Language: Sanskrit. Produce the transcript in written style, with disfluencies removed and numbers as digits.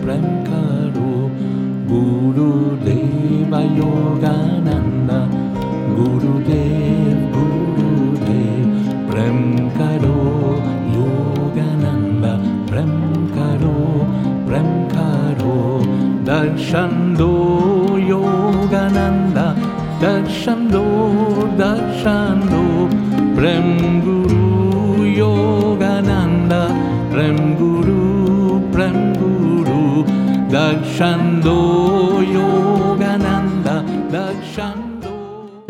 Prem Karo Gurudeva Yogananda Gurudev Prem Karo Yogananda Prem Karo Darshan do Yogananda Darshan do Prem Guru Yogananda Prem Guru Darshan do Yogananda Darshan